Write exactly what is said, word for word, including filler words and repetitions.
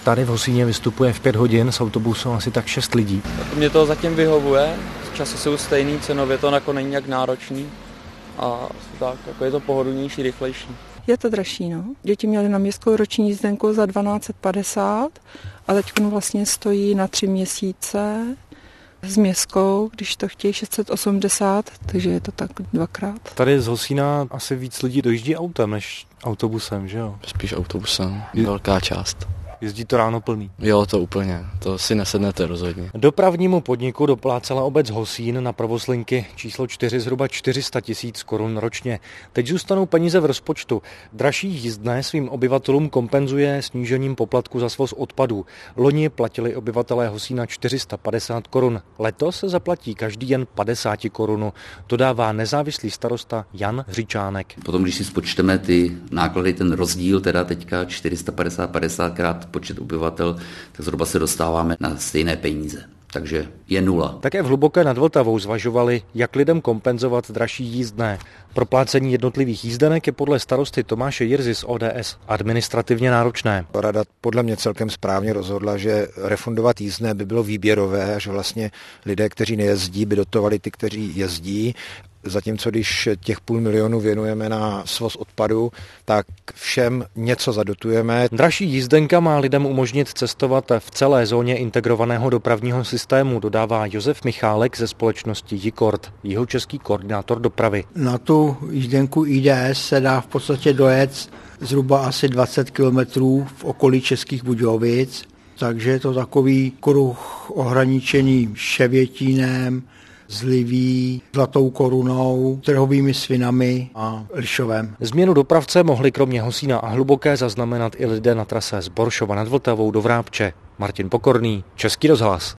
Tady v Hosíně vystupuje v pět hodin, s autobusem asi tak šest lidí. Tak mě to zatím vyhovuje, časy jsou stejný, cenově to jako není jak náročný a tak, jako je to pohodlnější, rychlejší. Je to dražší, no. Děti měly na městskou roční jízdenku za dvanáct set padesát a teď vlastně stojí na tři měsíce s městskou, když to chtějí šest set osmdesát, takže je to tak dvakrát. Tady z Hosína asi víc lidí dojíždí autem než autobusem, že jo? Spíš autobusem, velká část. Jezdí to ráno plný? Jo, to úplně, to si nesednete rozhodně. Dopravnímu podniku doplácela obec Hosín na provoz linky číslo čtyři zhruba čtyři sta tisíc korun ročně. Teď zůstanou peníze v rozpočtu. Dražší jízdné svým obyvatelům kompenzuje snížením poplatku za svoz odpadů. Loni platili obyvatelé Hosína čtyři sta padesát korun. Letos se zaplatí každý jen padesát korun. Dodává nezávislý starosta Jan Hřičánek. Potom, když si spočteme ty náklady, ten rozdíl, teda teďka čtyři sta padesát padesát krát počet obyvatel, tak zhruba se dostáváme na stejné peníze. Takže je nula. Také v Hluboké nad Vltavou zvažovali, jak lidem kompenzovat dražší jízdné. Proplácení jednotlivých jízdenek je podle starosty Tomáše Jirzy z O D S administrativně náročné. Rada podle mě celkem správně rozhodla, že refundovat jízdné by bylo výběrové a že vlastně lidé, kteří nejezdí, by dotovali ty, kteří jezdí. Zatímco když těch půl milionu věnujeme na svoz odpadu, tak všem něco zadotujeme. Dražší jízdenka má lidem umožnit cestovat v celé zóně integrovaného dopravního systému, dodává Josef Michálek ze společnosti Jikord, jihočeský koordinátor dopravy. Na tu jízdenku I D S se dá v podstatě dojet zhruba asi dvacet kilometrů v okolí Českých Budějovic, takže je to takový kruh ohraničený Ševětínem, Zliví, Zlatou Korunou, Trhovými svinami a Lišovem. Změnu dopravce mohli kromě Hosína a Hluboké zaznamenat i lidé na trase z Boršova nad Vltavou do Vrápče. Martin Pokorný, Český rozhlas.